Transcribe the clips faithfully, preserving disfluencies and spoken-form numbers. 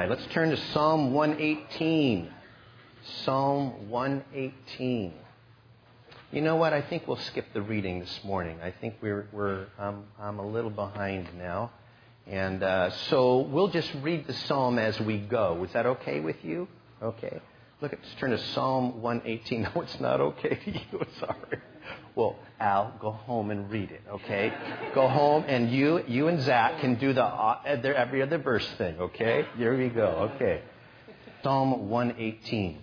right, let's turn to Psalm one eighteen. Psalm one eighteen. You know what? I think we'll skip the reading this morning. I think we're we're um, I'm a little behind now, and uh, so we'll just read the psalm as we go. Is that okay with you? Okay. Look, let's turn to Psalm one eighteen. No, it's not okay to you. Sorry. Well, Al, go home and read it. Okay. Go home, and you you and Zach can do the uh, every other verse thing. Okay. Here we go. Okay. Psalm one eighteen.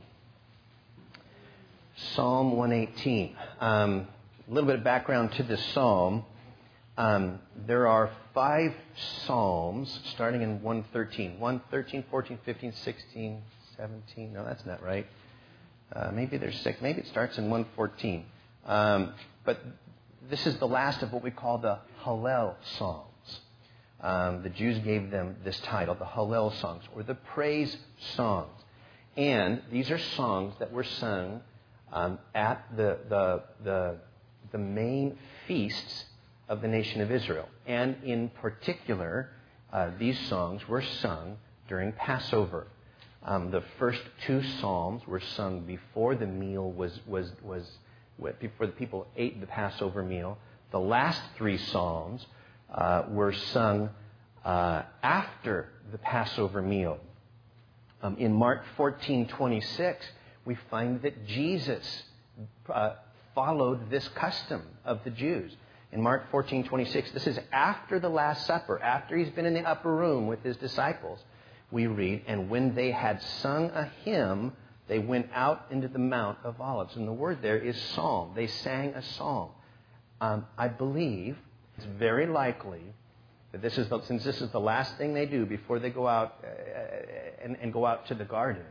Psalm one eighteen. Um, a little bit of background to this psalm. Um, there are five psalms starting in one thirteen. one thirteen, fourteen, fifteen, sixteen, seventeen. No, that's not right. Uh, maybe there's six. Maybe it starts in one fourteen. Um, but this is the last of what we call the Hallel Psalms. Um, the Jews gave them this title, the Hallel Songs, or the Praise Songs. And these are songs that were sung Um, at the, the the the main feasts of the nation of Israel. And in particular, uh, these songs were sung during Passover. Um, the first two psalms were sung before the meal was, was, was, before the people ate the Passover meal. The last three psalms uh, were sung uh, after the Passover meal. Um, in Mark fourteen twenty-six, we find that Jesus uh, followed this custom of the Jews. In Mark fourteen twenty-six, this is after the Last Supper, after he's been in the upper room with his disciples. We read, and when they had sung a hymn, they went out into the Mount of Olives. And the word there is psalm. They sang a psalm. Um, I believe it's very likely that this is the, since this is the last thing they do before they go out uh, and, and go out to the garden,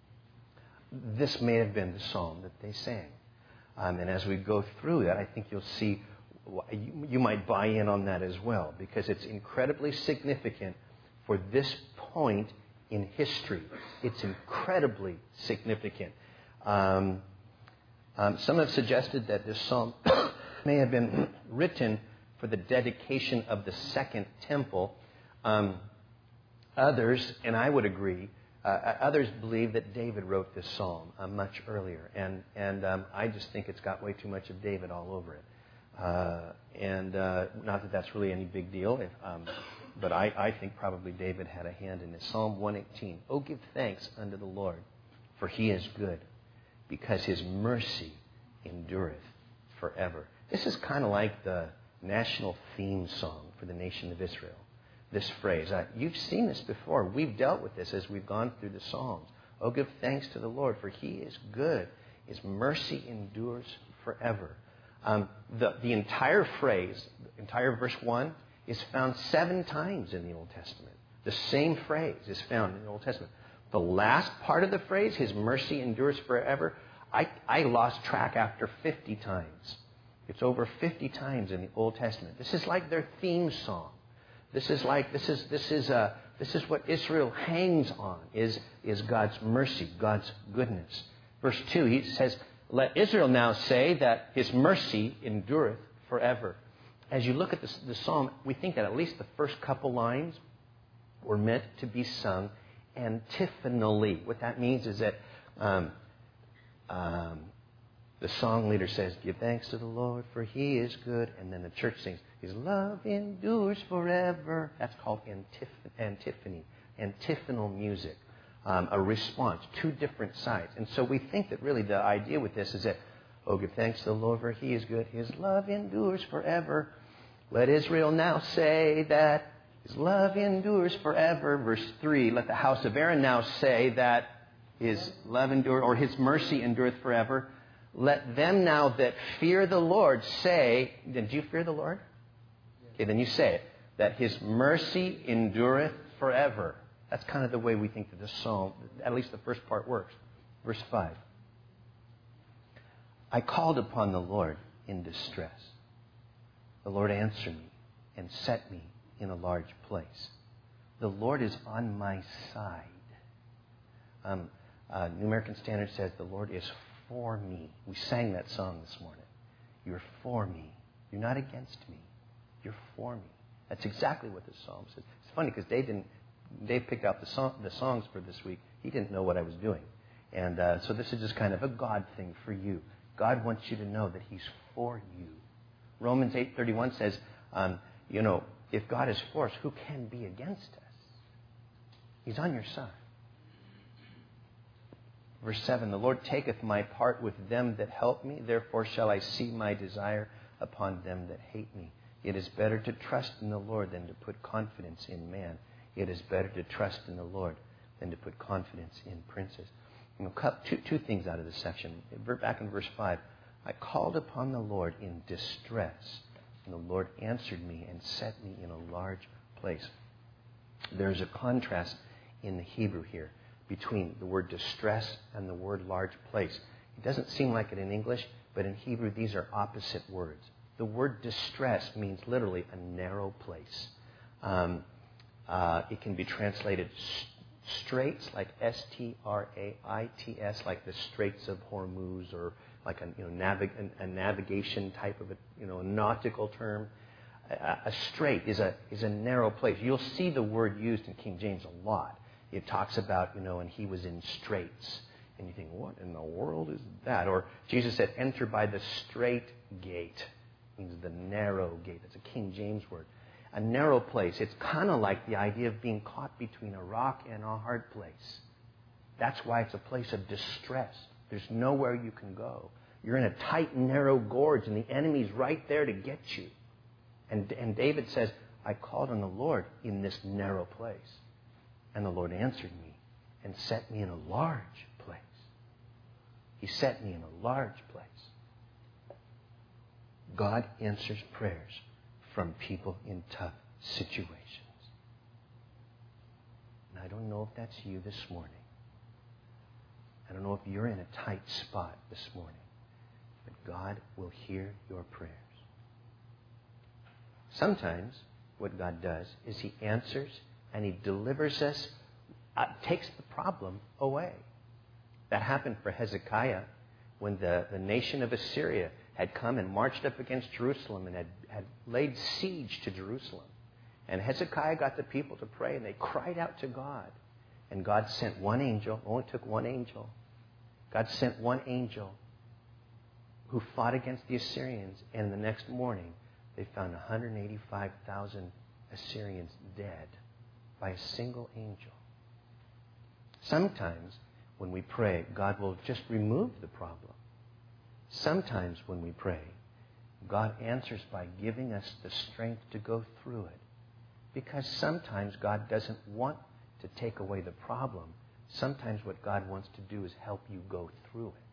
this may have been the psalm that they sang. Um, and as we go through that, I think you'll see, you, you might buy in on that as well, because it's incredibly significant for this point in history. It's incredibly significant. Um, um, some have suggested that this psalm may have been written for the dedication of the second temple. Um, others, and I would agree, Uh, others believe that David wrote this psalm uh, much earlier, and and um, I just think it's got way too much of David all over it. Uh, and uh, not that that's really any big deal, if, um, but I, I think probably David had a hand in it. Psalm one eighteen. Oh, give thanks unto the Lord, for he is good, because his mercy endureth forever. This is kind of like the national theme song for the nation of Israel. This phrase. Uh, you've seen this before. We've dealt with this as we've gone through the Psalms. Oh, give thanks to the Lord, for he is good. His mercy endures forever. Um, the, the entire phrase, the entire verse one, is found seven times in the Old Testament. The same phrase is found in the Old Testament. The last part of the phrase, his mercy endures forever, I, I lost track after fifty times. It's over fifty times in the Old Testament. This is like their theme song. This is like this is this is uh, this is what Israel hangs on is is God's mercy, God's goodness. Verse two, he says, "Let Israel now say that his mercy endureth forever." As you look at this, the psalm, we think that at least the first couple lines were meant to be sung antiphonally. What that means is that um, um, the song leader says, "Give thanks to the Lord, for he is good," and then the church sings, "His love endures forever." That's called antiph- antiphony, antiphonal music, um, a response, two different sides. And so we think that really the idea with this is that, oh, give thanks to the Lord, for he is good. His love endures forever. Let Israel now say that his love endures forever. Verse three, let the house of Aaron now say that his love endure, or his mercy endureth forever. Let them now that fear the Lord say, did you fear the Lord? Okay, then you say it, that his mercy endureth forever. That's kind of the way we think that the psalm, at least the first part, works. Verse five. I called upon the Lord in distress. The Lord answered me and set me in a large place. The Lord is on my side. Um, uh, New American Standard says the Lord is for me. We sang that song this morning. You're for me. You're not against me. You're for me. That's exactly what this psalm says. It's funny because they didn't Dave picked out the, song, the songs for this week. He didn't know what I was doing. And uh, so this is just kind of a God thing for you. God wants you to know that He's for you. Romans eight thirty-one says, um, you know, if God is for us, who can be against us? He's on your side. Verse seven, the Lord taketh my part with them that help me. Therefore shall I see my desire upon them that hate me. It is better to trust in the Lord than to put confidence in man. It is better to trust in the Lord than to put confidence in princes. You know, cut two, two things out of this section. Back in verse five, I called upon the Lord in distress, and the Lord answered me and set me in a large place. There's a contrast in the Hebrew here between the word distress and the word large place. It doesn't seem like it in English, but in Hebrew these are opposite words. The word distress means literally a narrow place. Um, uh, it can be translated straits, like S T R A I T S, like the Straits of Hormuz, or like a, you know, navig- a navigation type of a, you know, a nautical term. A, a strait is a is a narrow place. You'll see the word used in King James a lot. It talks about, you know, and he was in straits. And you think, what in the world is that? Or Jesus said, enter by the strait gate. It means the narrow gate. That's a King James word. A narrow place. It's kind of like the idea of being caught between a rock and a hard place. That's why it's a place of distress. There's nowhere you can go. You're in a tight, narrow gorge, and the enemy's right there to get you. And, and David says, I called on the Lord in this narrow place. And the Lord answered me and set me in a large place. He set me in a large place. God answers prayers from people in tough situations. And I don't know if that's you this morning. I don't know if you're in a tight spot this morning. But God will hear your prayers. Sometimes what God does is He answers and He delivers us, uh, takes the problem away. That happened for Hezekiah when the, the nation of Assyria had come and marched up against Jerusalem and had, had laid siege to Jerusalem. And Hezekiah got the people to pray, and they cried out to God. And God sent one angel, only took one angel. God sent one angel who fought against the Assyrians, and the next morning they found one hundred eighty-five thousand Assyrians dead by a single angel. Sometimes when we pray, God will just remove the problem. Sometimes when we pray, God answers by giving us the strength to go through it. Because sometimes God doesn't want to take away the problem. Sometimes what God wants to do is help you go through it.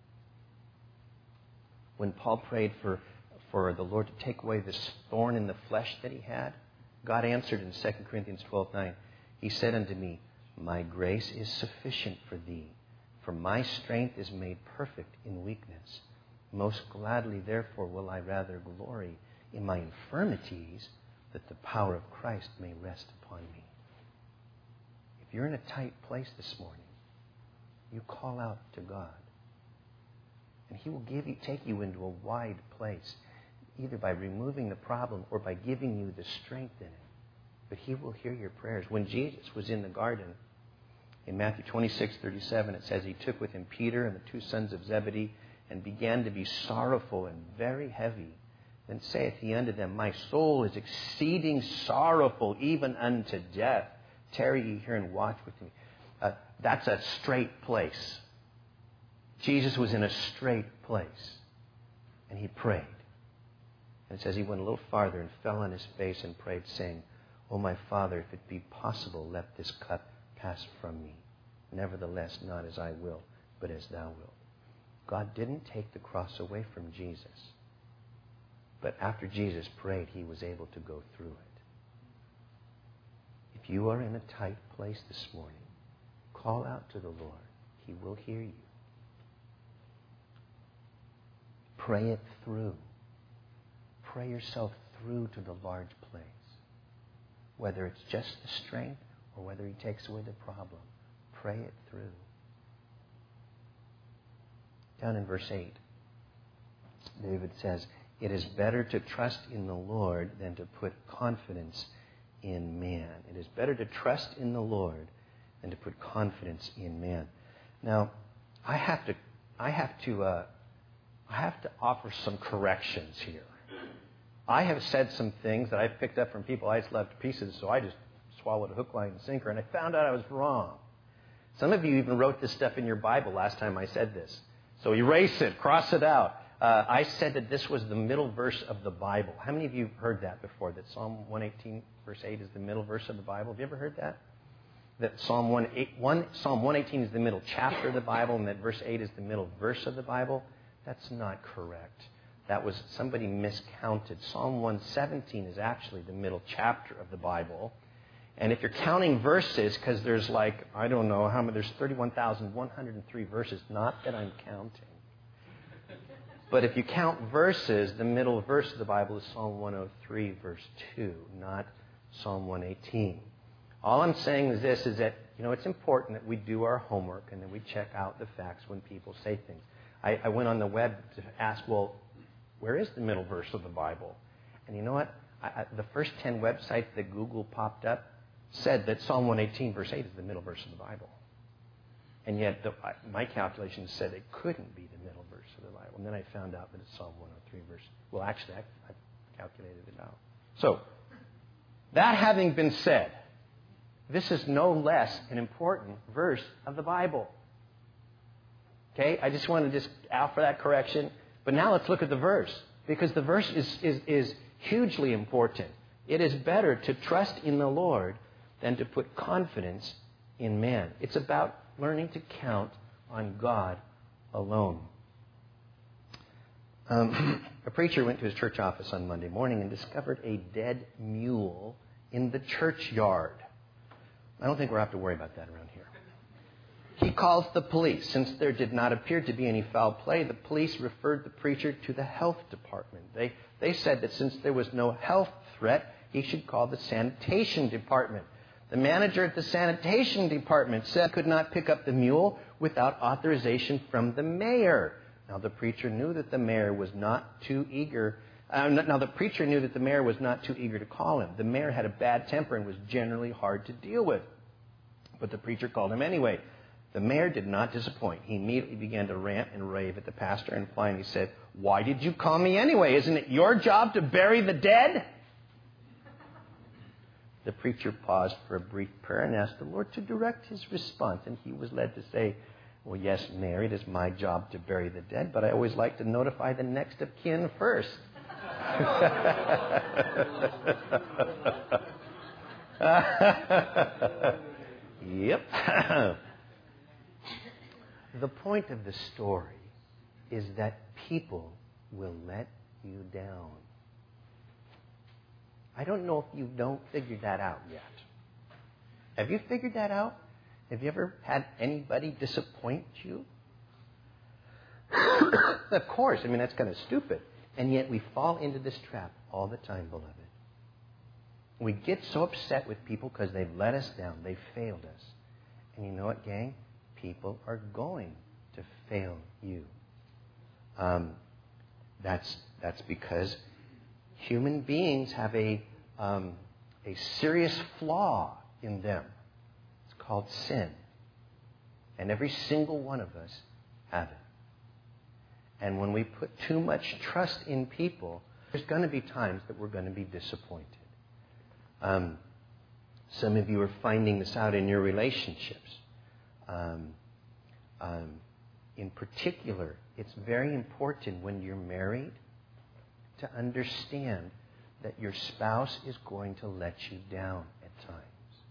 When Paul prayed for, for the Lord to take away this thorn in the flesh that he had, God answered in Second Corinthians twelve nine. He said unto me, my grace is sufficient for thee, for my strength is made perfect in weakness. Most gladly, therefore, will I rather glory in my infirmities, that the power of Christ may rest upon me. If you're in a tight place this morning, you call out to God. And He will give you, take you into a wide place, either by removing the problem or by giving you the strength in it. But He will hear your prayers. When Jesus was in the garden, in Matthew twenty-six thirty-seven, it says, He took with Him Peter and the two sons of Zebedee, and began to be sorrowful and very heavy. Then saith He unto them, my soul is exceeding sorrowful, even unto death. Tarry ye here and watch with me. Uh, that's a straight place. Jesus was in a straight place. And He prayed. And it says He went a little farther and fell on His face and prayed, saying, O my Father, if it be possible, let this cup pass from me. Nevertheless, not as I will, but as Thou wilt. God didn't take the cross away from Jesus. But after Jesus prayed, He was able to go through it. If you are in a tight place this morning, call out to the Lord. He will hear you. Pray it through. Pray yourself through to the large place. Whether it's just the strength or whether He takes away the problem, pray it through. Down in verse eight, David says, it is better to trust in the Lord than to put confidence in man. It is better to trust in the Lord than to put confidence in man. Now, I have to, I have to, uh, I have to offer some corrections here. I have said some things that I picked up from people I just left pieces, so I just swallowed a hook, line, and sinker, and I found out I was wrong. Some of you even wrote this stuff in your Bible last time I said this. So erase it, cross it out. Uh, I said that this was the middle verse of the Bible. How many of you have heard that before, that Psalm one eighteen, verse eight is the middle verse of the Bible? Have you ever heard that? That Psalm one eighteen is the middle chapter of the Bible, and that verse eight is the middle verse of the Bible? That's not correct. That was, somebody miscounted. Psalm one seventeen is actually the middle chapter of the Bible. And if you're counting verses, because there's like, I don't know how many, there's thirty-one thousand one hundred three verses. Not that I'm counting. But if you count verses, the middle verse of the Bible is Psalm one oh three, verse two, not Psalm one eighteen. All I'm saying is this, is that, you know, it's important that we do our homework and that we check out the facts when people say things. I, I went on the web to ask, well, where is the middle verse of the Bible? And you know what? I, I, the first ten websites that Google popped up said that Psalm one eighteen, verse eight is the middle verse of the Bible. And yet the, my calculations said it couldn't be the middle verse of the Bible. And then I found out that it's Psalm one oh three, verse. Well, actually, I, I calculated it out. So, that having been said, this is no less an important verse of the Bible. Okay? I just wanted to just offer that correction. But now let's look at the verse. Because the verse is, is, is hugely important. It is better to trust in the Lord than to put confidence in man. It's about learning to count on God alone. Um, a preacher went to his church office on Monday morning and discovered a dead mule in the churchyard. I don't think we'll have to worry about that around here. He calls the police. Since there did not appear to be any foul play, the police referred the preacher to the health department. They, they said that since there was no health threat, he should call the sanitation department. The manager at the sanitation department said he could not pick up the mule without authorization from the mayor. Now the preacher knew that the mayor was not too eager. Uh, now the preacher knew that the mayor was not too eager to call him. The mayor had a bad temper and was generally hard to deal with. But the preacher called him anyway. The mayor did not disappoint. He immediately began to rant and rave at the pastor and finally said, "Why did you call me anyway? Isn't it your job to bury the dead?" The preacher paused for a brief prayer and asked the Lord to direct his response. And he was led to say, "Well, yes, Mayor, it is my job to bury the dead, but I always like to notify the next of kin first." Yep. The point of the story is that people will let you down. I don't know if you don't figure that out yet. Have you figured that out? Have you ever had anybody disappoint you? Of course. I mean, that's kind of stupid. And yet we fall into this trap all the time, beloved. We get so upset with people because they've let us down. They've failed us. And you know what, gang? People are going to fail you. Um, that's that's because human beings have a um, a serious flaw in them. It's called sin. And every single one of us have it. And when we put too much trust in people, there's going to be times that we're going to be disappointed. Um, some of you are finding this out in your relationships. Um, um, in particular, it's very important when you're married to understand that your spouse is going to let you down at times.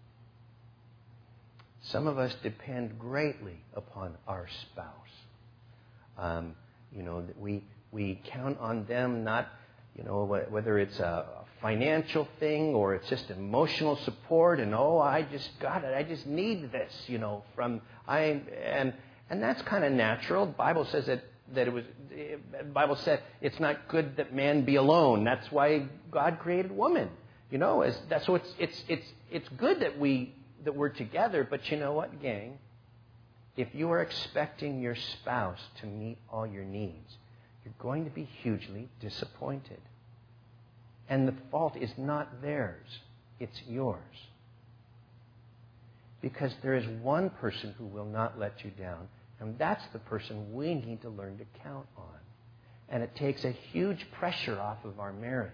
Some of us depend greatly upon our spouse. Um, you know, that we we count on them, not, you know, whether it's a financial thing or it's just emotional support, and oh, I just got it, I just need this, you know, from I and and that's kind of natural. The Bible says that that it was. The Bible said it's not good that man be alone. That's why God created woman. You know, as that's so it's it's it's it's good that we that we're together. But you know what, gang? If you are expecting your spouse to meet all your needs, you're going to be hugely disappointed. And the fault is not theirs. it's yours. Because there is one person who will not let you down, and that's the person we need to learn to count on. And it takes a huge pressure off of our marriage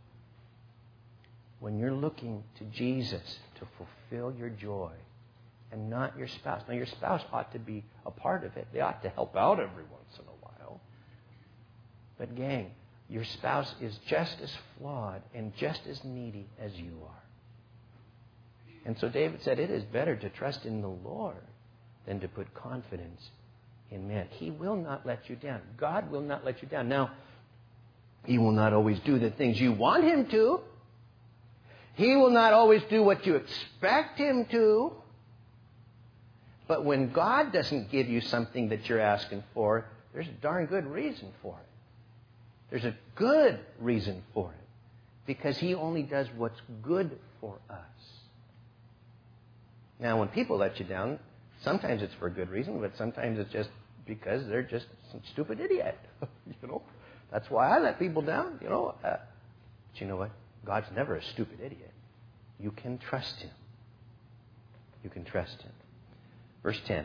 when you're looking to Jesus to fulfill your joy and not your spouse. Now, your spouse ought to be a part of it. They ought to help out every once in a while. But gang, your spouse is just as flawed and just as needy as you are. And so David said, it is better to trust in the Lord than to put confidence in man. He will not let you down. God will not let you down. Now, He will not always do the things you want Him to. He will not always do what you expect Him to. But when God doesn't give you something that you're asking for, there's a darn good reason for it. There's a good reason for it. Because He only does what's good for us. Now, when people let you down, sometimes it's for a good reason, but sometimes it's just because they're just some stupid idiot. You know, that's why I let people down. You know, uh, but you know what? God's never a stupid idiot. You can trust Him. You can trust Him. Verse ten.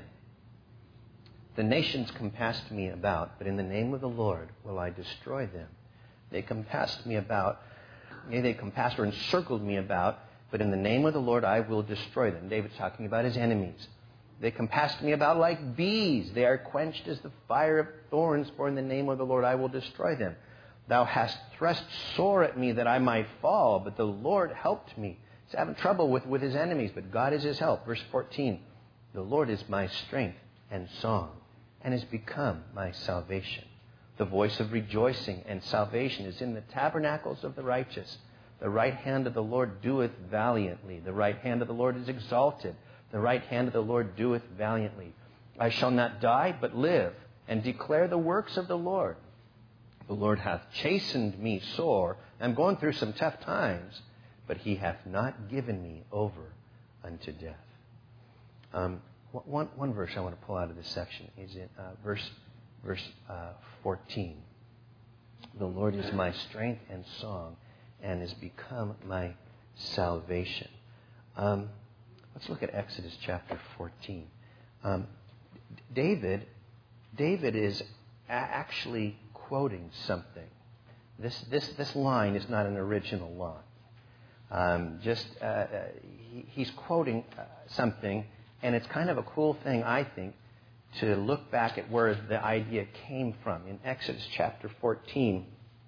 The nations compassed me about, but in the name of the Lord will I destroy them. They compassed me about, yea, they compassed or encircled me about, but in the name of the Lord I will destroy them. David's talking about his enemies. They compassed me about like bees. They are quenched as the fire of thorns, for in the name of the Lord I will destroy them. Thou hast thrust sore at me that I might fall, but the Lord helped me. He's having trouble with, with his enemies, but God is his help. Verse fourteen. The Lord is my strength and song, and has become my salvation. The voice of rejoicing and salvation is in the tabernacles of the righteous. The right hand of the Lord doeth valiantly. The right hand of the Lord is exalted. The right hand of the Lord doeth valiantly. I shall not die, but live, and declare the works of the Lord. The Lord hath chastened me sore. I'm going through some tough times, but He hath not given me over unto death. Um, one, one verse I want to pull out of this section is in uh, verse, verse uh, fourteen. The Lord is my strength and song, and has become my salvation. Um, let's look at Exodus chapter fourteen. Um, David, David is a- actually quoting something. This this this line is not an original line. Um, just uh, uh, he, he's quoting uh, something, and it's kind of a cool thing, I think, to look back at where the idea came from. In Exodus chapter fourteen,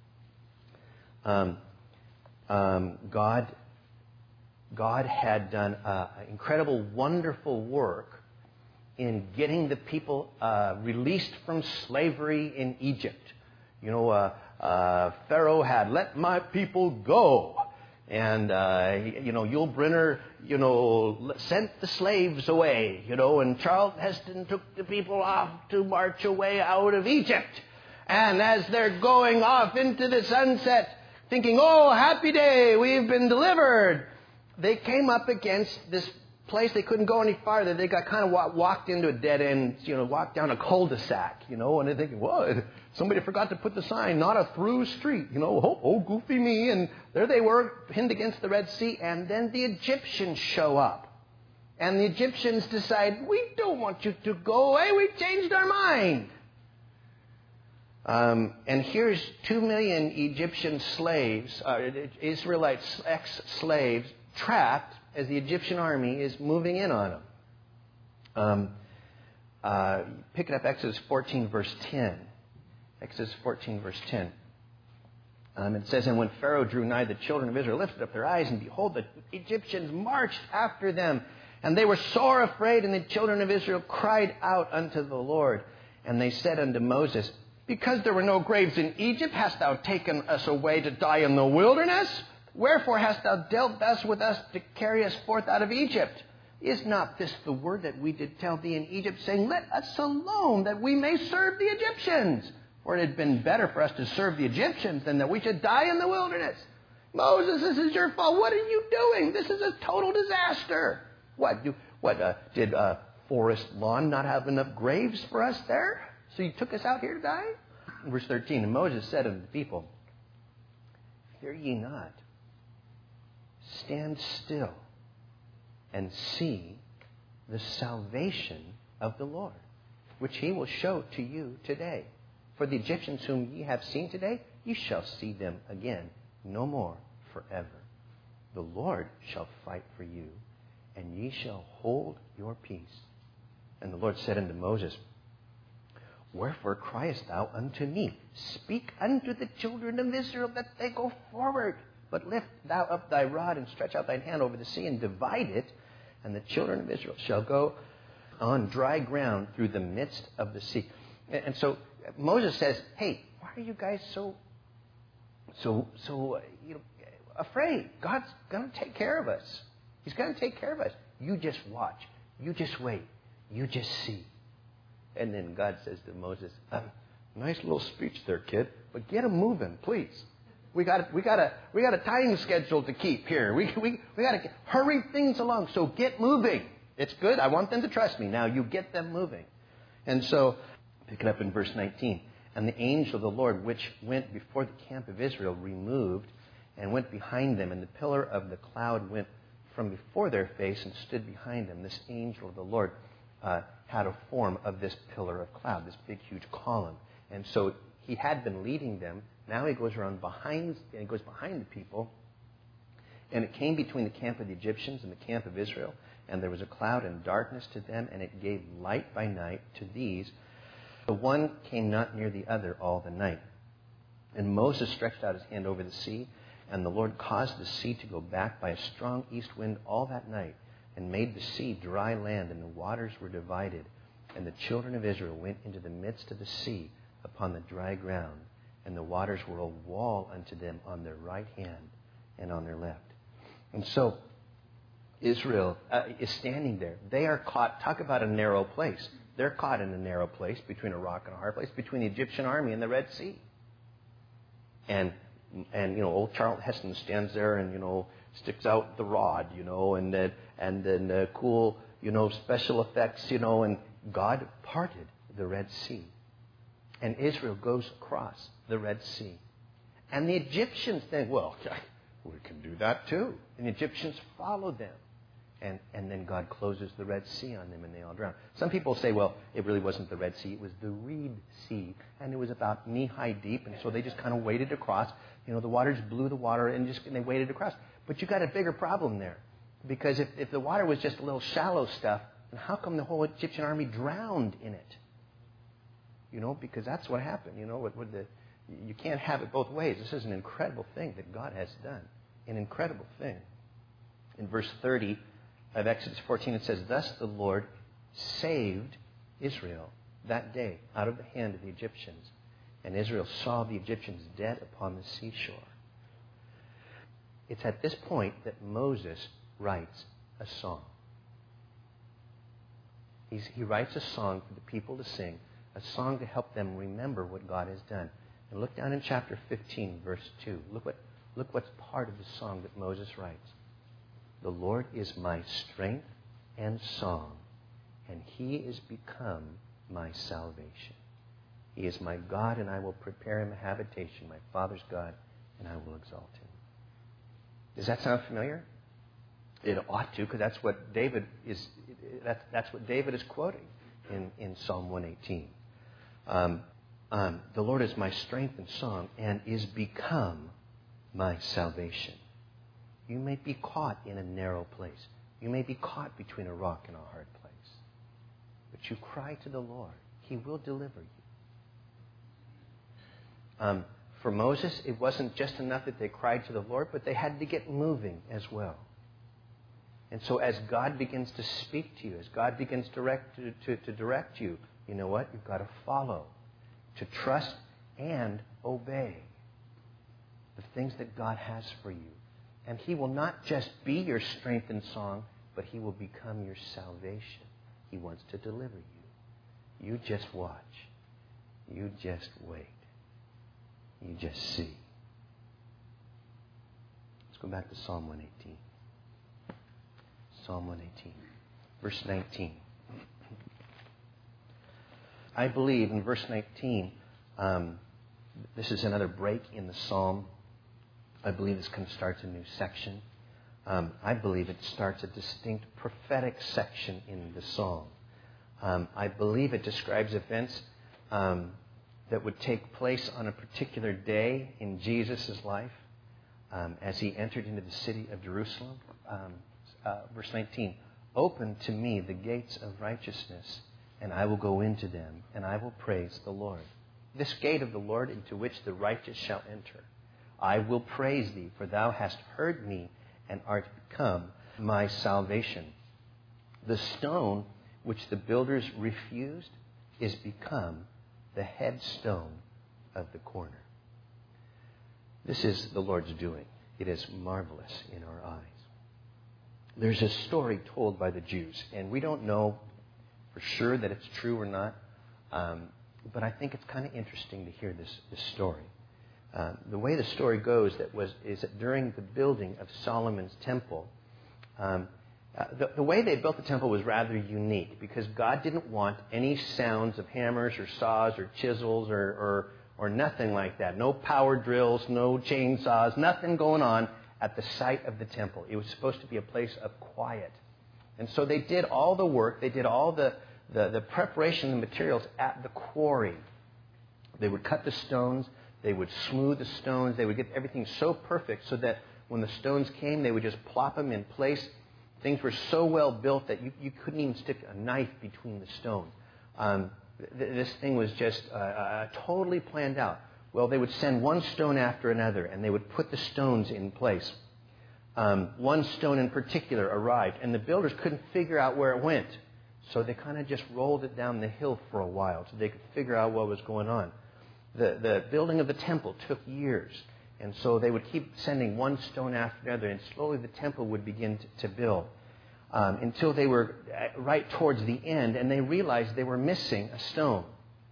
um, um, God God had done uh, incredible, wonderful work in getting the people uh, released from slavery in Egypt. You know, uh, uh, Pharaoh had let my people go. And, uh, you know, Yul Brynner, you know, sent the slaves away, you know, and Charlton Heston took the people off to march away out of Egypt. And as they're going off into the sunset, thinking, oh, happy day, we've been delivered, they came up against this place. They couldn't go any farther. They got kind of wa- walked into a dead end, you know, walked down a cul-de-sac, you know, and they're thinking, well, somebody forgot to put the sign, not a through street, you know, oh, oh, goofy me. And there they were, pinned against the Red Sea, and then the Egyptians show up. And the Egyptians decide, we don't want you to go away, we changed our mind. Um, and here's two million Egyptian slaves, uh, Israelites, ex-slaves, trapped as the Egyptian army is moving in on them. Um, uh, pick it up, Exodus fourteen, verse ten. Exodus fourteen, verse ten. Um, it says, and when Pharaoh drew nigh, the children of Israel lifted up their eyes, and behold, the Egyptians marched after them. And they were sore afraid, and the children of Israel cried out unto the Lord. And they said unto Moses, because there were no graves in Egypt, hast thou taken us away to die in the wilderness? Wherefore hast thou dealt thus with us to carry us forth out of Egypt? Is not this the word that we did tell thee in Egypt, saying, let us alone, that we may serve the Egyptians? For it had been better for us to serve the Egyptians than that we should die in the wilderness. Moses, this is your fault. What are you doing? This is a total disaster. What, you, what uh, did uh, Forest Lawn not have enough graves for us there? So you took us out here to die? Verse thirteen, and Moses said unto the people, fear ye not. stand still and see the salvation of the Lord, which he will show to you today. For the Egyptians whom ye have seen today, ye shall see them again no more forever. The Lord shall fight for you, and ye shall hold your peace. And the Lord said unto Moses, Wherefore criest thou unto me? Speak unto the children of Israel that they go forward. But lift thou up thy rod and stretch out thine hand over the sea and divide it, and the children of Israel shall go on dry ground through the midst of the sea. And so Moses says, hey, why are you guys so, so, so, uh, you know, afraid? God's going to take care of us. He's going to take care of us. You just watch. You just wait. You just see. And then God says to Moses, um, nice little speech there, kid, but get them moving, please. We got we got a we got a time schedule to keep here. We we we got to hurry things along. So get moving. It's good. I want them to trust me. Now you get them moving. And so, pick it up in verse nineteen. And the angel of the Lord, which went before the camp of Israel, removed and went behind them, and the pillar of the cloud went from before their face and stood behind them. This angel of the Lord uh, had a form of this pillar of cloud, this big, huge column. And so he had been leading them. Now he goes around behind, and he goes behind the people. And it came between the camp of the Egyptians and the camp of Israel. And there was a cloud and darkness to them, and it gave light by night to these. The one came not near the other all the night. And Moses stretched out his hand over the sea, and the Lord caused the sea to go back by a strong east wind all that night, and made the sea dry land, and the waters were divided. And the children of Israel went into the midst of the sea upon the dry ground, and the waters were a wall unto them on their right hand and on their left. And so Israel uh, is standing there. They are caught. Talk about a narrow place. They're caught in a narrow place between a rock and a hard place, between the Egyptian army and the Red Sea. And, and you know, old Charlton Heston stands there and, you know, sticks out the rod, you know, and then, and then uh, cool, you know, special effects, you know, and God parted the Red Sea. And Israel goes across the Red Sea. And the Egyptians think, well, we can do that too. And the Egyptians follow them. And, and then God closes the Red Sea on them and they all drown. Some people say, well, it really wasn't the Red Sea. It was the Reed Sea. And it was about knee-high deep. And so they just kind of waded across. You know, the waters blew the water and just and they waded across. But you got a bigger problem there. Because if, if the water was just a little shallow stuff, then how come the whole Egyptian army drowned in it? You know, because that's what happened. You know, with, with the, you can't have it both ways. This is an incredible thing that God has done. An incredible thing. In verse thirty of Exodus fourteen, it says, Thus the Lord saved Israel that day out of the hand of the Egyptians. And Israel saw the Egyptians dead upon the seashore. It's at this point that Moses writes a song. He's, he writes a song for the people to sing, a song to help them remember what God has done. And look down in chapter fifteen, verse two. Look what look what's part of the song that Moses writes. The Lord is my strength and song, and he is become my salvation. He is my God, and I will prepare him a habitation, my father's God, and I will exalt him. Does that sound familiar? It ought to, because that's what David is. That's, that's what David is quoting in, in Psalm one eighteen. Um, um, the Lord is my strength and song, and is become my salvation. You may be caught in a narrow place. You may be caught between a rock and a hard place. But you cry to the Lord. He will deliver you. Um, for Moses, it wasn't just enough that they cried to the Lord, but they had to get moving as well. And so as God begins to speak to you, as God begins direct to, to, to direct you, you know what? You've got to follow, to trust and obey the things that God has for you. And he will not just be your strength and song, but he will become your salvation. He wants to deliver you. You just watch. You just wait. You just see. Let's go back to Psalm one eighteen. Psalm one eighteen, verse nineteen. I believe in verse nineteen, um, this is another break in the psalm. I believe this kind of starts a new section. Um, I believe it starts a distinct prophetic section in the psalm. Um, I believe it describes events um, that would take place on a particular day in Jesus' life um, as he entered into the city of Jerusalem. Um, uh, verse nineteen, open to me the gates of righteousness, and I will go into them, and I will praise the Lord. This gate of the Lord into which the righteous shall enter. I will praise thee, for thou hast heard me, and art become my salvation. The stone which the builders refused is become the headstone of the corner. This is the Lord's doing. It is marvelous in our eyes. There's a story told by the Jews, and we don't know for sure that it's true or not, um, but I think it's kind of interesting to hear this, this story. Uh, the way the story goes that was is that during the building of Solomon's temple, um, uh, the, the way they built the temple was rather unique because God didn't want any sounds of hammers or saws or chisels or, or, or nothing like that. No power drills, no chainsaws, nothing going on at the site of the temple. It was supposed to be a place of quiet. And so they did all the work, they did all the, the, the preparation of the materials at the quarry. They would cut the stones. They would smooth the stones. They would get everything so perfect so that when the stones came, they would just plop them in place. Things were so well built that you, you couldn't even stick a knife between the stone. Um, th- this thing was just uh, uh, totally planned out. Well, they would send one stone after another, and they would put the stones in place. Um, one stone in particular arrived, and the builders couldn't figure out where it went. So they kind of just rolled it down the hill for a while so they could figure out what was going on. The, the building of the temple took years, and so they would keep sending one stone after another, and slowly the temple would begin to, to build um, until they were right towards the end, and they realized they were missing a stone.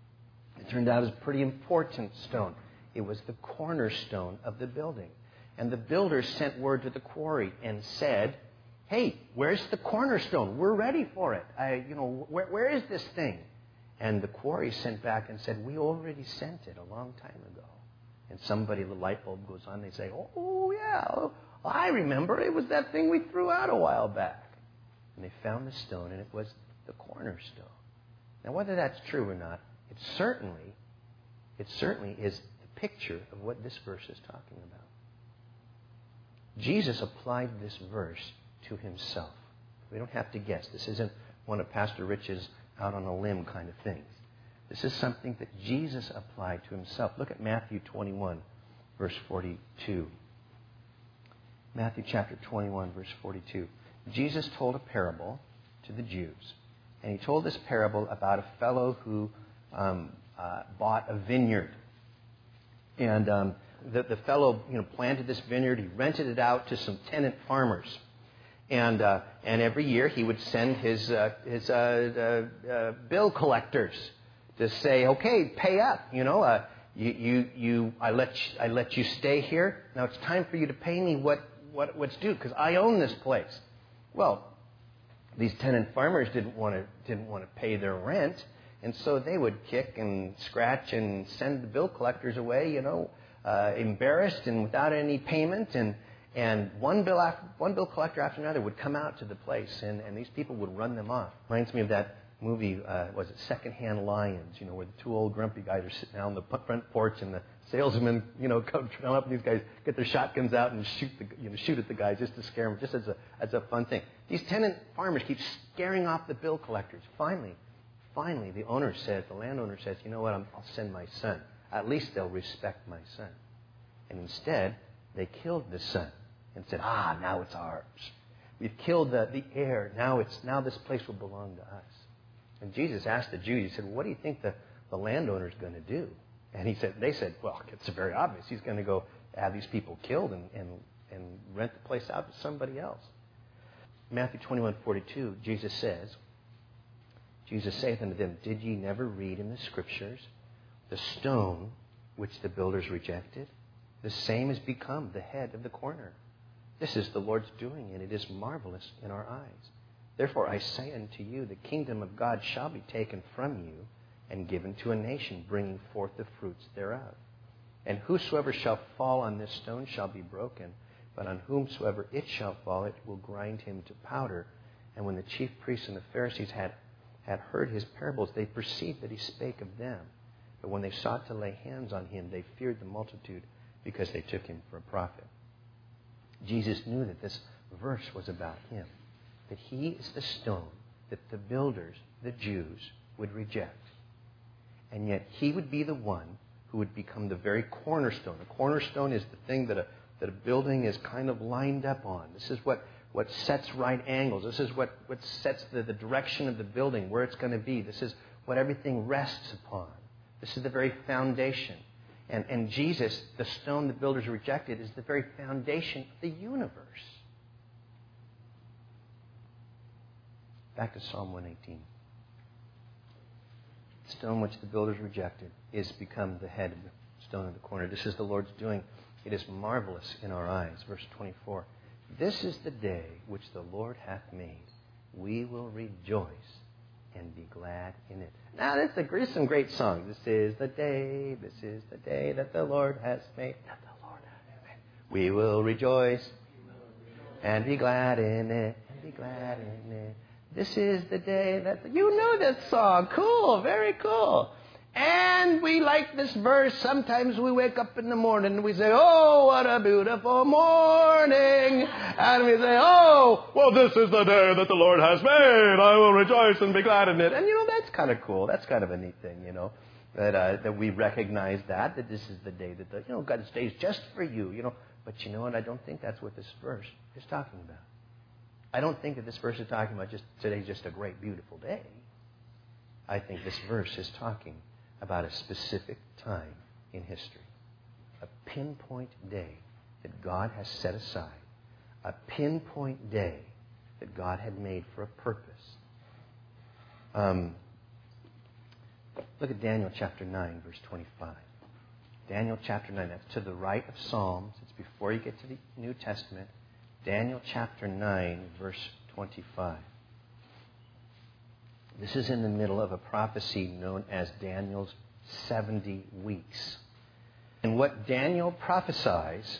It turned out it was a pretty important stone. It was the cornerstone of the building. And the builders sent word to the quarry and said, hey, where's the cornerstone? We're ready for it. I, you know, where, where is this thing? And the quarry sent back and said, we already sent it a long time ago. And somebody, the light bulb goes on, they say, oh, yeah, oh, I remember. It was that thing we threw out a while back. And they found the stone, and it was the cornerstone. Now, whether that's true or not, it certainly, it certainly is the picture of what this verse is talking about. Jesus applied this verse to himself. We don't have to guess. This isn't one of Pastor Rich's out on a limb kind of things. This is something that Jesus applied to himself. Look at Matthew twenty-one, verse forty-two. Matthew chapter twenty-one, verse forty-two. Jesus told a parable to the Jews. And he told this parable about a fellow who um, uh, bought a vineyard. And um, the, the fellow you know, planted this vineyard. He rented it out to some tenant farmers. And uh, and every year he would send his uh, his uh, uh, uh, bill collectors to say, okay, pay up. You know, uh, you you you I let you, I let you stay here. Now it's time for you to pay me what what what's due because I own this place. Well, these tenant farmers didn't want to didn't want to pay their rent, and so they would kick and scratch and send the bill collectors away. You know, uh, embarrassed and without any payment and. And one bill after, one bill collector after another would come out to the place, and, and these people would run them off. Reminds me of that movie, uh, was it Secondhand Lions, you know, where the two old grumpy guys are sitting out on the front porch, and the salesmen, you know, come, come up, and these guys get their shotguns out and shoot the, you know, shoot at the guys just to scare them, just as a as a fun thing. These tenant farmers keep scaring off the bill collectors. Finally, finally, the owner says, the landowner says, you know what, I'm, I'll send my son. At least they'll respect my son. And instead, they killed the son. And said, ah, now it's ours. We've killed the, the heir. Now it's now this place will belong to us. And Jesus asked the Jews, he said, what do you think the, the landowner's going to do? And he said, they said, well, it's very obvious. He's going to go have these people killed and, and, and rent the place out to somebody else. Matthew twenty-one forty-two, Jesus says, Jesus saith unto them, did ye never read in the Scriptures, the stone which the builders rejected? The same has become the head of the corner. This is the Lord's doing, and it is marvelous in our eyes. Therefore I say unto you, the kingdom of God shall be taken from you and given to a nation, bringing forth the fruits thereof. And whosoever shall fall on this stone shall be broken, but on whomsoever it shall fall, it will grind him to powder. And when the chief priests and the Pharisees had, had heard his parables, they perceived that he spake of them. But when they sought to lay hands on him, they feared the multitude, because they took him for a prophet. Jesus knew that this verse was about him, that he is the stone that the builders, the Jews, would reject. And yet he would be the one who would become the very cornerstone. A cornerstone is the thing that a, that a building is kind of lined up on. This is what, what sets right angles. This is what, what sets the, the direction of the building, where it's going to be. This is what everything rests upon. This is the very foundation. And, and Jesus, the stone the builders rejected, is the very foundation of the universe. Back to Psalm one eighteen. The stone which the builders rejected is become the head of the stone of the corner. This is the Lord's doing. It is marvelous in our eyes. Verse twenty-four. This is the day which the Lord hath made. We will rejoice and be glad in it. Now, this is some great songs. This is the day, this is the day that the Lord has made. That the Lord has made. We will rejoice and be glad in it. And be glad in it. This is the day that... The, you know this song. Cool. Very cool. And we like this verse. Sometimes we wake up in the morning and we say, oh, what a beautiful morning. And we say, oh, well, this is the day that the Lord has made. I will rejoice and be glad in it. And, you know, that's kind of cool. That's kind of a neat thing, you know, that uh, that we recognize that, that this is the day that, the, you know, God's day is just for you, you know. But you know what? I don't think that's what this verse is talking about. I don't think that this verse is talking about just today's just a great, beautiful day. I think this verse is talking about a specific time in history. A pinpoint day that God has set aside. A pinpoint day that God had made for a purpose. Um, look at Daniel chapter nine, verse twenty-five. Daniel chapter nine, that's to the right of Psalms. It's before you get to the New Testament. Daniel chapter nine, verse twenty-five. This is in the middle of a prophecy known as Daniel's seventy weeks. And what Daniel prophesies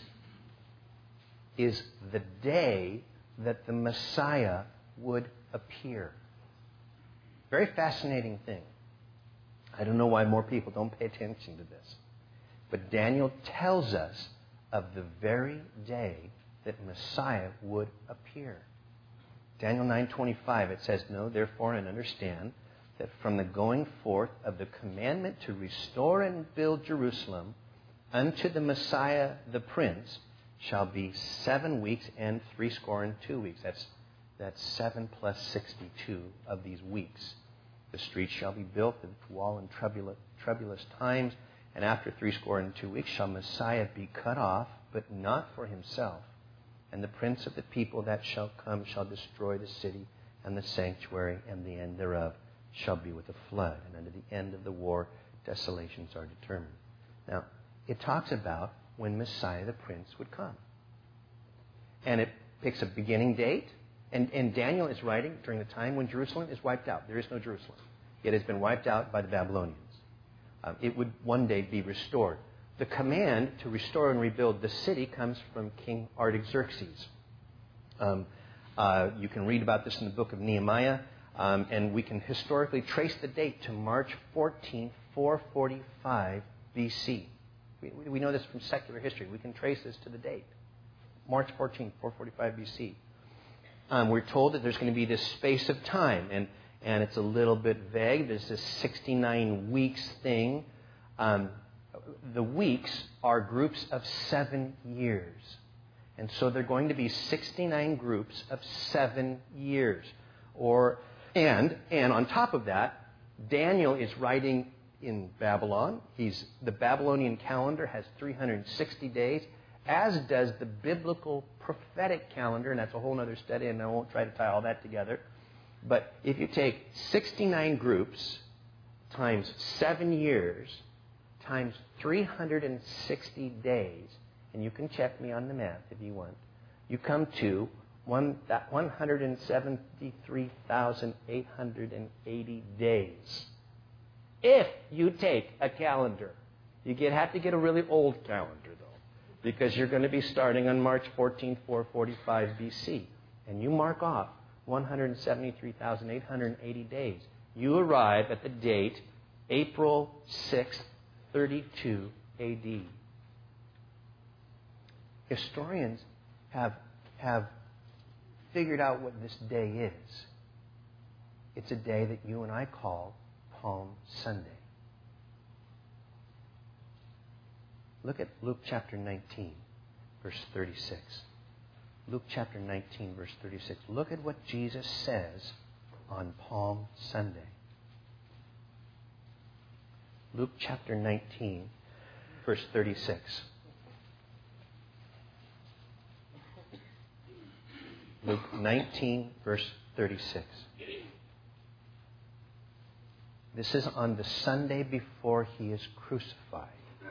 is the day that the Messiah would appear. Very fascinating thing. I don't know why more people don't pay attention to this. But Daniel tells us of the very day that Messiah would appear. Daniel nine twenty-five, it says, know therefore and understand that from the going forth of the commandment to restore and build Jerusalem unto the Messiah the Prince shall be seven weeks and threescore and two weeks. That's, that's seven plus sixty-two of these weeks. The streets shall be built, the wall in troublous, troublous times, and after threescore and two weeks shall Messiah be cut off, but not for himself. And the prince of the people that shall come shall destroy the city and the sanctuary, and the end thereof shall be with a flood. And unto the end of the war, desolations are determined. Now, it talks about when Messiah the Prince would come. And it picks a beginning date. And, and Daniel is writing during the time when Jerusalem is wiped out. There is no Jerusalem. It has been wiped out by the Babylonians. Um, it would one day be restored. The command to restore and rebuild the city comes from King Artaxerxes. Um, uh, you can read about this in the book of Nehemiah. Um, and we can historically trace the date to March fourteenth, four forty-five B C. We, we know this from secular history. We can trace this to the date. March fourteenth, four forty-five B C. Um, we're told that there's going to be this space of time, and, and it's a little bit vague. There's this sixty-nine weeks thing. Um, the weeks are groups of seven years. And so they're going to be sixty-nine groups of seven years. Or and and on top of that, Daniel is writing in Babylon. He's the Babylonian calendar has three hundred sixty days, as does the biblical prophetic calendar, and that's a whole other study, and I won't try to tie all that together. But if you take sixty-nine groups times seven years times three hundred sixty days, and you can check me on the math if you want, you come to one hundred seventy-three thousand eight hundred eighty days. If you take a calendar, you get, have to get a really old calendar, though. because you're going to be starting on March fourteenth, four forty-five B C. And you mark off one hundred seventy-three thousand eight hundred eighty days. You arrive at the date April sixth, thirty-two A D. Historians have, have figured out what this day is. It's a day that you and I call Palm Sunday. Look at Luke chapter nineteen, verse thirty-six. Luke chapter nineteen, verse thirty-six. Look at what Jesus says on Palm Sunday. Luke chapter nineteen, verse thirty-six. Luke nineteen, verse thirty-six. This is on the Sunday before he is crucified.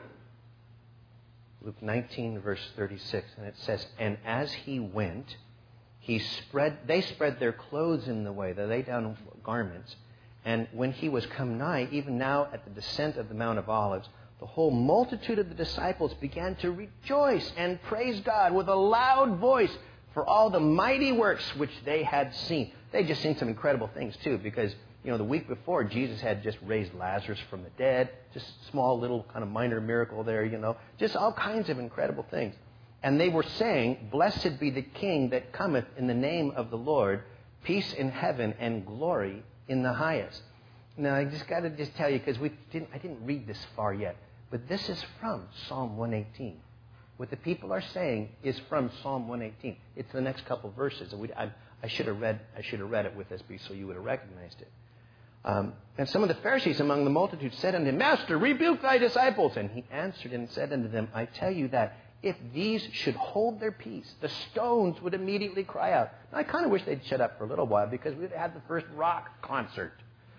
Luke nineteen, verse thirty-six, and it says, "And as he went, he spread. They spread their clothes in the way. They lay down garments. And when he was come nigh, even now at the descent of the Mount of Olives, the whole multitude of the disciples began to rejoice and praise God with a loud voice for all the mighty works which they had seen." They just seen some incredible things too, because you know the week before Jesus had just raised Lazarus from the dead, just small little kind of minor miracle there, you know, just all kinds of incredible things. And they were saying, "Blessed be the King that cometh in the name of the Lord, peace in heaven and glory in the highest." Now I just got to just tell you, because we didn't, I didn't read this far yet, but this is from Psalm one eighteen. What the people are saying is from Psalm one eighteen. It's the next couple verses, and we, I, I should have read, I should have read it with us, so you would have recognized it. Um, and some of the Pharisees among the multitude said unto him, "Master, rebuke thy disciples." And he answered and said unto them, "I tell you that if these should hold their peace, the stones would immediately cry out." Now, I kind of wish they'd shut up for a little while, because we'd had the first rock concert.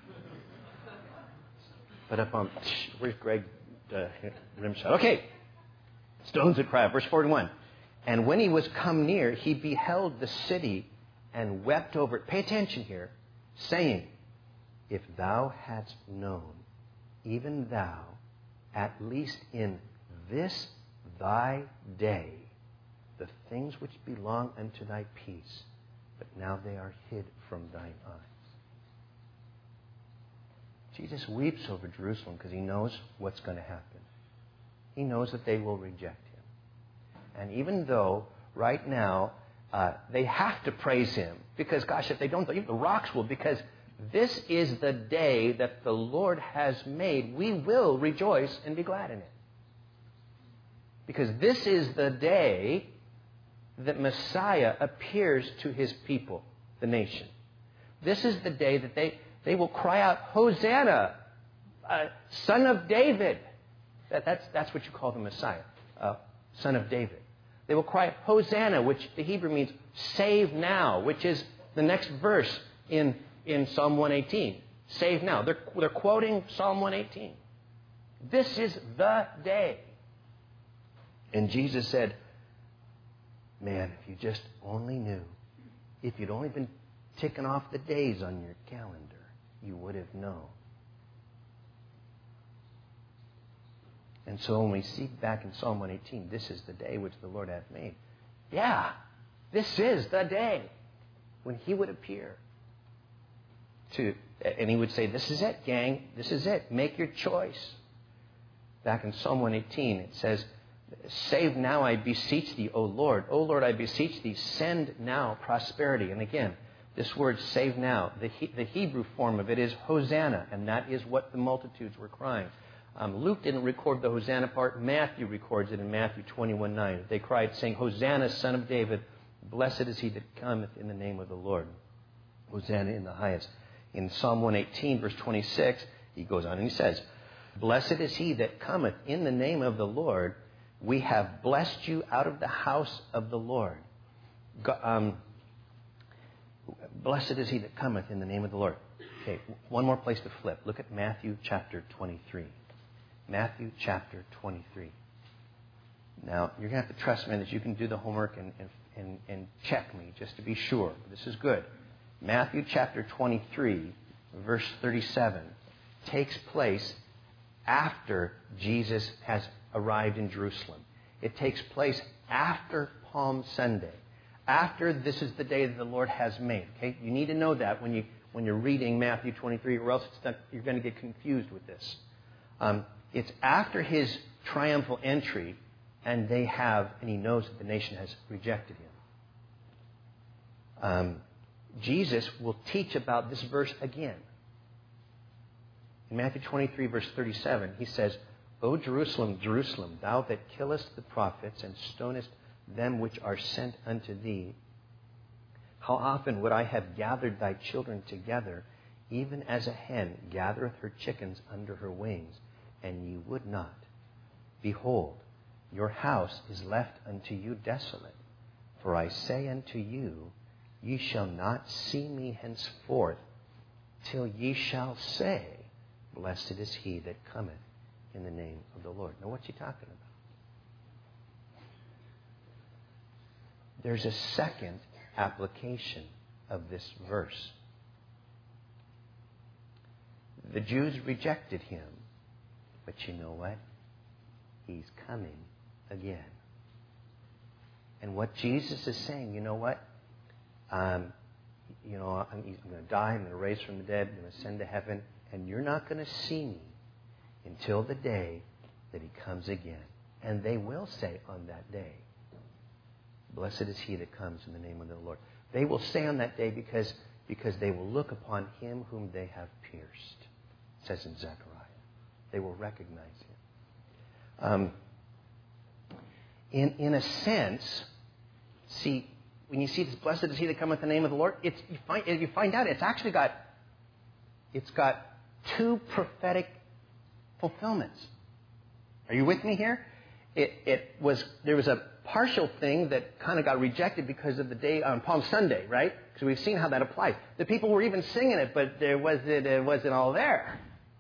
But up on, where's Greg uh, Rimshot? Okay. Stones would cry out. Verse forty-one. "And when he was come near, he beheld the city and wept over it." Pay attention here. Saying, "If thou hadst known, even thou, at least in this thy day, the things which belong unto thy peace, but now they are hid from thine eyes." Jesus weeps over Jerusalem because he knows what's going to happen. He knows that they will reject him. And even though right now uh, they have to praise him, because, gosh, if they don't, even the rocks will, because this is the day that the Lord has made. We will rejoice and be glad in it. Because this is the day that Messiah appears to his people, the nation. This is the day that they, they will cry out, "Hosanna, uh, Son of David." That, that's, that's what you call the Messiah, uh, Son of David. They will cry, "Hosanna," which the Hebrew means save now, which is the next verse in, in Psalm one eighteen. Save now. They're, they're quoting Psalm one eighteen. This is the day. And Jesus said, "Man, if you just only knew, if you'd only been ticking off the days on your calendar, you would have known." And so when we see back in Psalm one eighteen, this is the day which the Lord hath made. Yeah, this is the day when he would appear. To, and he would say, "This is it, gang. This is it. Make your choice." Back in Psalm one eighteen, it says, "Save now, I beseech thee, O Lord. O Lord, I beseech thee, send now prosperity." And again, this word "save now," the, he, the Hebrew form of it is Hosanna, and that is what the multitudes were crying. Um, Luke didn't record the Hosanna part. Matthew records it in Matthew twenty-one nine. They cried, saying, "Hosanna, Son of David. Blessed is he that cometh in the name of the Lord. Hosanna in the highest." In Psalm one eighteen, verse twenty-six, he goes on and he says, "Blessed is he that cometh in the name of the Lord. We have blessed you out of the house of the Lord." God, um, blessed is he that cometh in the name of the Lord. Okay, one more place to flip. Look at Matthew chapter twenty-three. Matthew chapter twenty-three. Now, you're going to have to trust me that you can do the homework and, and, and, and check me just to be sure. This is good. Matthew chapter twenty-three, verse thirty-seven, takes place after Jesus has arrived in Jerusalem. It takes place after Palm Sunday. After this is the day that the Lord has made. Okay? You need to know that when, you, when you're reading Matthew twenty-three, or else it's not, you're going to get confused with this. Um, it's after his triumphal entry, and they have, and he knows that the nation has rejected him. Um, Jesus will teach about this verse again. In Matthew twenty-three, verse thirty-seven, he says, O Jerusalem, Jerusalem, thou that killest the prophets and stonest them which are sent unto thee, how often would I have gathered thy children together, even as a hen gathereth her chickens under her wings, and ye would not. Behold, your house is left unto you desolate. For I say unto you, ye shall not see me henceforth, till ye shall say, Blessed is he that cometh in the name of the Lord. Now, what's he talking about? There's a second application of this verse. The Jews rejected him, but you know what? He's coming again. And what Jesus is saying, you know what? Um, you know, I'm, I'm going to die, I'm going to raise from the dead, I'm going to ascend to heaven, and you're not going to see me until the day that he comes again. And they will say on that day, Blessed is he that comes in the name of the Lord. They will say on that day because, because they will look upon him whom they have pierced. It says in Zechariah. They will recognize him. Um, in, in a sense, see, when you see this, blessed is he that cometh in the name of the Lord, it's, you, find, you find out it's actually got, it's got two prophetic fulfillments. Are you with me here? It, it was, there was a partial thing that kind of got rejected because of the day on Palm Sunday, right? Because we've seen how that applies. The people were even singing it, but there wasn't, it wasn't all there.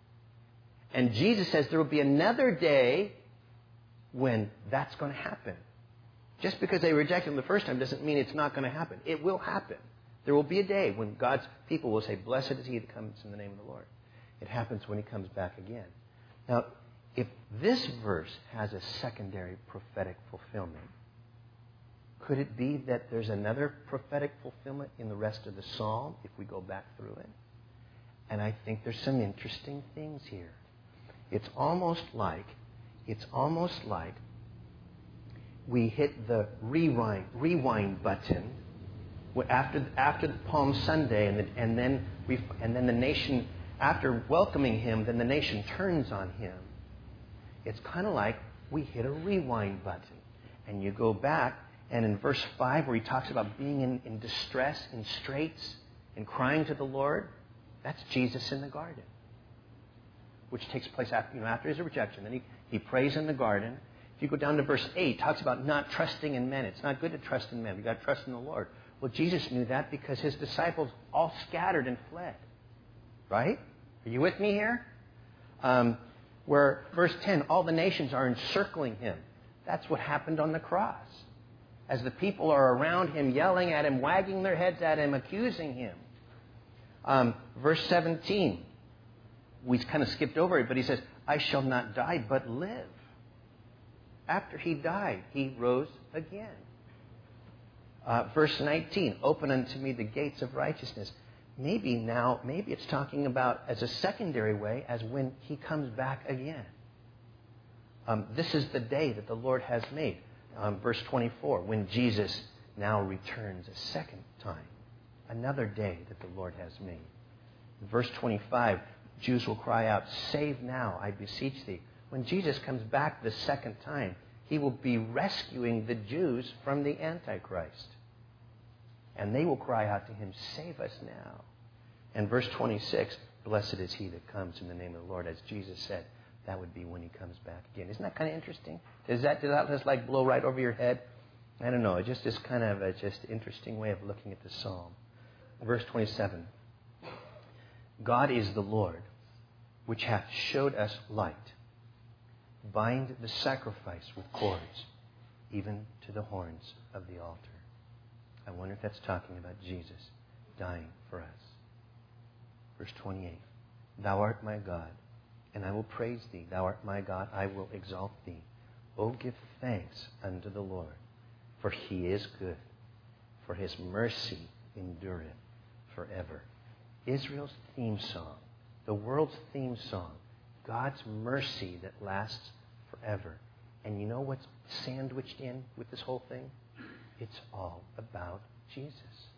And Jesus says there will be another day when that's going to happen. Just because they rejected him the first time doesn't mean it's not going to happen. It will happen. There will be a day when God's people will say, Blessed is he that comes in the name of the Lord. It happens when he comes back again. Now, if this verse has a secondary prophetic fulfillment, could it be that there's another prophetic fulfillment in the rest of the psalm if we go back through it? And I think there's some interesting things here. It's almost like, it's almost like we hit the rewind rewind button after after Palm Sunday, and the, and then we and then the nation, after welcoming him, then the nation turns on him. It's kind of like we hit a rewind button, and you go back, and in verse five, where he talks about being in, in distress, in straits, and crying to the Lord, that's Jesus in the garden, which takes place after, you know, after his rejection. Then he, he prays in the garden. If you go down to verse eight, it talks about not trusting in men. It's not good to trust in men. We've got to trust in the Lord. Well, Jesus knew that because his disciples all scattered and fled. Right? Are you with me here? Um, where, verse ten, all the nations are encircling him. That's what happened on the cross. As the people are around him, yelling at him, wagging their heads at him, accusing him. Um, verse seventeen, we kind of skipped over it, but he says, I shall not die, but live. After he died, he rose again. Uh, verse nineteen, open unto me the gates of righteousness. Maybe now, maybe it's talking about as a secondary way, as when he comes back again. Um, this is the day that the Lord has made. Um, verse twenty-four, when Jesus now returns a second time. Another day that the Lord has made. Verse twenty-five, Jews will cry out, save now, I beseech thee. When Jesus comes back the second time, he will be rescuing the Jews from the Antichrist. And they will cry out to him, save us now. And verse twenty-six, blessed is he that comes in the name of the Lord. As Jesus said, that would be when he comes back again. Isn't that kind of interesting? Does that, does that just like blow right over your head? I don't know. It just is kind of a just interesting way of looking at the psalm. Verse twenty-seven, God is the Lord, which hath showed us light. Bind the sacrifice with cords, even to the horns of the altar. I wonder if that's talking about Jesus dying for us. Verse twenty-eight, thou art my God, and I will praise thee. Thou art my God, I will exalt thee. Oh, give thanks unto the Lord, for he is good, for his mercy endureth forever. Israel's theme song, the world's theme song, God's mercy that lasts forever. And you know what's sandwiched in with this whole thing? It's all about Jesus.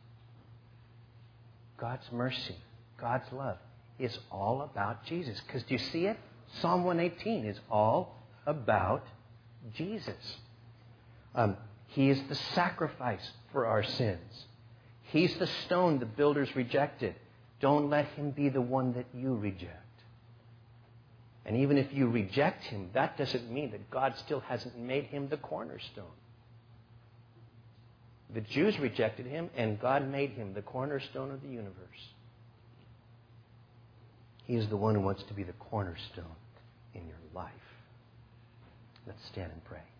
God's mercy, God's love is all about Jesus. Because do you see it? Psalm one eighteen is all about Jesus. Um, he is the sacrifice for our sins. He's the stone the builders rejected. Don't let him be the one that you reject. And even if you reject him, that doesn't mean that God still hasn't made him the cornerstone. The Jews rejected him, and God made him the cornerstone of the universe. He is the one who wants to be the cornerstone in your life. Let's stand and pray.